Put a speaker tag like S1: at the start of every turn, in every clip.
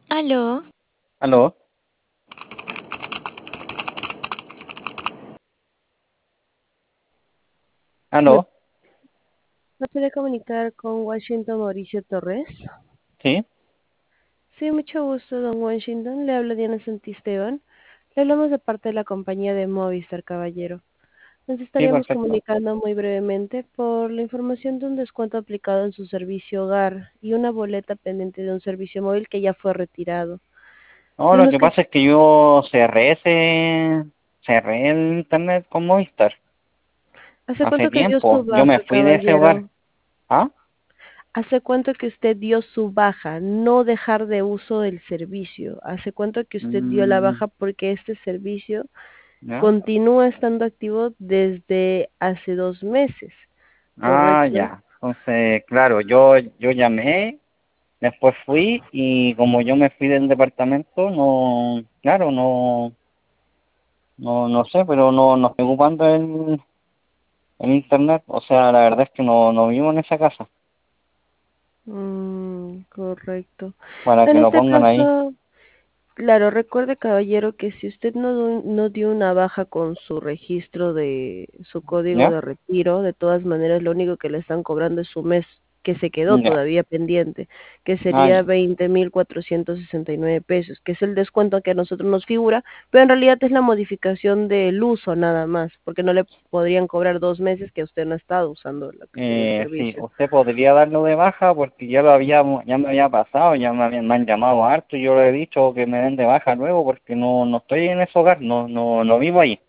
S1: Aló,
S2: Aló,
S1: ¿me,
S2: aló,
S1: me puede comunicar con Washington Mauricio Torres?
S2: sí,
S1: Sí, mucho gusto, don Washington. Le habla Diana Santisteban. Le hablamos de parte de la compañía de Movistar, caballero. Nos
S2: sí,
S1: estaríamos
S2: perfecto.
S1: comunicando muy brevemente por la información de un descuento aplicado en su servicio hogar y una boleta pendiente de un servicio móvil que ya fue retirado.
S2: No, lo
S1: Vemos
S2: que
S1: que
S2: pasa es que yo cerré el internet con Movistar
S1: hace
S2: hace
S1: cuánto que dio su
S2: tiempo. Yo me
S1: baja,
S2: fui de ese hogar.
S1: caballero.
S2: ¿Ah?
S1: ¿Hace cuánto que usted dio su baja? No dejar de uso del servicio. ¿Hace cuánto que usted dio la
S2: Mm,
S1: baja porque este servicio
S2: ¿ya?
S1: continúa estando activo desde hace 2 meses?
S2: Ah,
S1: ¿Correcto?
S2: ya. Entonces, claro, yo llamé, después fui y como yo me fui del departamento, no, claro, no sé, pero no estoy ocupando el internet. O sea, la verdad es que no vivo en esa casa
S1: Correcto.
S2: para
S1: En
S2: que lo
S1: este
S2: pongan ahí.
S1: caso, claro, recuerde, caballero, que si usted no dio una baja con su registro de su código
S2: ¿Ya?
S1: de retiro, de todas maneras lo único que le están cobrando es su mes que se quedó
S2: Ya.
S1: todavía pendiente, que
S2: Ah,
S1: sería
S2: ya.
S1: 20.469 pesos, que es el descuento que a nosotros nos figura, pero en realidad es la modificación del uso nada más, porque no le podrían cobrar 2 meses que usted no ha estado usando lo que sería el
S2: Sí,
S1: servicio.
S2: usted podría darlo de baja porque ya me había pasado, me han llamado harto y yo le he dicho que me den de baja luego porque no estoy en ese hogar, no vivo ahí.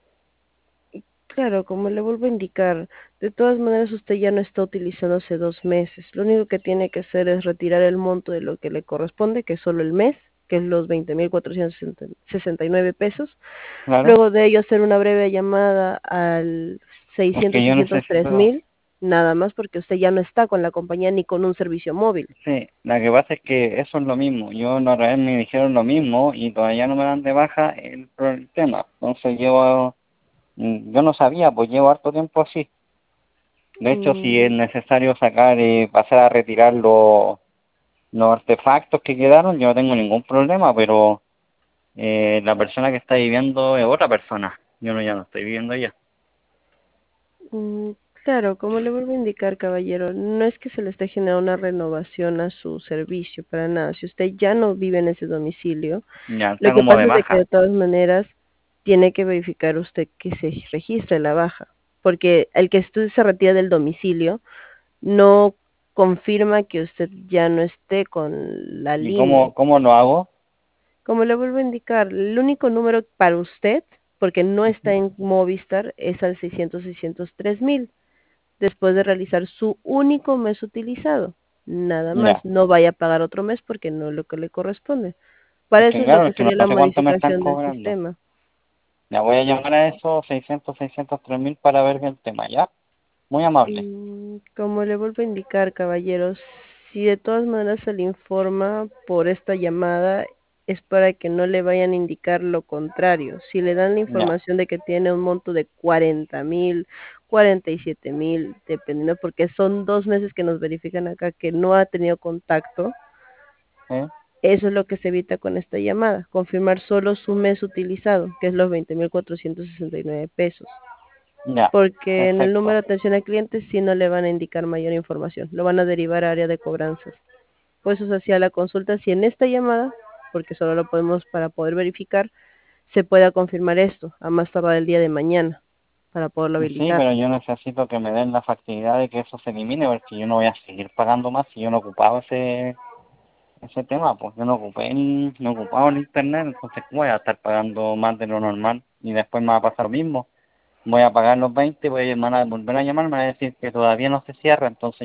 S1: Claro, como le vuelvo a indicar, de todas maneras usted ya no está utilizando hace 2 meses. Lo único que tiene que hacer es retirar el monto de lo que le corresponde, que es solo el mes, que es los 20.469 pesos.
S2: Claro,
S1: Luego de ello hacer una breve llamada al
S2: es
S1: 600
S2: que yo
S1: 603
S2: necesito,
S1: mil, nada más porque usted ya no está con la compañía ni con un servicio móvil.
S2: sí, la que pasa es que eso es lo mismo, yo la otra vez me dijeron lo mismo y todavía no me dan de baja el tema, entonces yo no sabía, pues llevo harto tiempo así. De hecho, si es
S1: Mm,
S2: necesario pasar a retirar los artefactos que quedaron, yo no tengo ningún problema, pero la persona que está viviendo es otra persona. Ya no estoy viviendo allá.
S1: Mm, claro, como le vuelvo a indicar, caballero, no es que se le esté generando una renovación a su servicio, para nada. Si usted ya no vive en ese domicilio,
S2: Ya
S1: lo
S2: está
S1: que
S2: como
S1: pasa
S2: de
S1: es de que
S2: baja.
S1: de todas maneras tiene que verificar usted que se registre la baja, porque el que usted se retira del domicilio no confirma que usted ya no esté con la
S2: ¿Y
S1: línea.
S2: cómo lo hago?
S1: Como le vuelvo a indicar, el único número para usted, porque no está
S2: Ujú.
S1: en Movistar, es al 600 603 mil después de realizar su único mes utilizado. Nada más,
S2: Ya.
S1: no vaya a pagar otro mes porque no es lo que le corresponde.
S2: Es
S1: Para
S2: que
S1: eso es lo
S2: claro,
S1: que
S2: es que no
S1: sería la
S2: sé cuánto me están
S1: modificación del
S2: cobrando.
S1: sistema.
S2: Ya voy a llamar a esos 603.000 para ver el tema, ¿ya? Muy amable.
S1: Como le vuelvo a indicar, caballeros, si de todas maneras se le informa por esta llamada, es para que no le vayan a indicar lo contrario. Si le dan la
S2: Ya.
S1: información de que tiene un monto de 40.000, 47.000, dependiendo, porque son 2 meses que nos verifican acá que no ha tenido contacto.
S2: ¿Eh?
S1: Eso es lo que se evita con esta llamada, confirmar solo su mes utilizado, que es los 20.469 pesos,
S2: Ya.
S1: porque en el número
S2: Perfecto.
S1: de atención al cliente sí no le van a indicar mayor información, lo van a derivar a área de cobranzas. Por eso se hacía la consulta si en esta llamada, porque solo lo podemos para poder verificar, se pueda confirmar esto a más tardar el día de mañana para poderlo
S2: Sí,
S1: habilitar.
S2: pero yo necesito que me den la facilidad de que eso se elimine porque yo no voy a seguir pagando más si yo no ocupaba ese tema, pues yo no ocupaba el internet, entonces ¿cómo voy a estar pagando más de lo normal? Y después me va a pasar lo mismo. Voy a pagar los 20, me van a volver a llamar, me van a decir que todavía no se cierra, entonces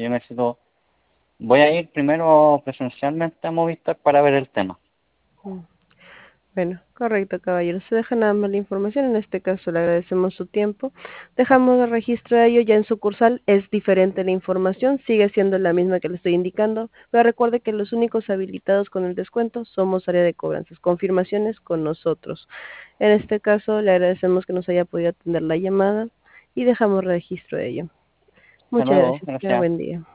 S2: voy a ir primero presencialmente a Movistar para ver el tema.
S1: Mm. Bueno, correcto, caballero. Se deja nada más la información. En este caso le agradecemos su tiempo. Dejamos el registro de ello ya en sucursal. Es diferente la información, sigue siendo la misma que le estoy indicando, pero recuerde que los únicos habilitados con el descuento somos área de cobranzas. Confirmaciones con nosotros. En este caso le agradecemos que nos haya podido atender la llamada y dejamos registro de ello.
S2: Hasta
S1: Muchas
S2: luego,
S1: gracias. Tenga
S2: gracias.
S1: buen día.